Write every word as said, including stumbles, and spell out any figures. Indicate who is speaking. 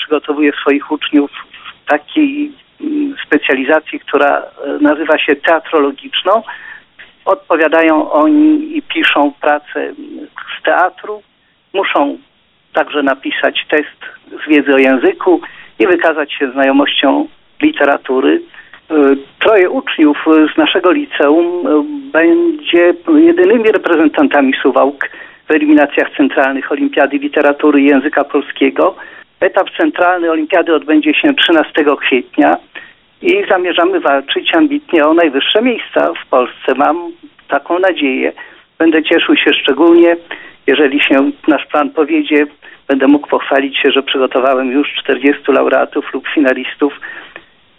Speaker 1: przygotowuje swoich uczniów w takiej specjalizacji, która nazywa się teatrologiczną. Odpowiadają oni i piszą pracę z teatru. Muszą także napisać test z wiedzy o języku i wykazać się znajomością literatury. Troje uczniów z naszego liceum będzie jedynymi reprezentantami Suwałk w eliminacjach centralnych Olimpiady Literatury i Języka Polskiego. Etap centralny olimpiady odbędzie się trzynastego kwietnia i zamierzamy walczyć ambitnie o najwyższe miejsca w Polsce. Mam taką nadzieję. Będę cieszył się szczególnie, jeżeli się nasz plan powiedzie. Będę mógł pochwalić się, że przygotowałem już czterdziestu laureatów lub finalistów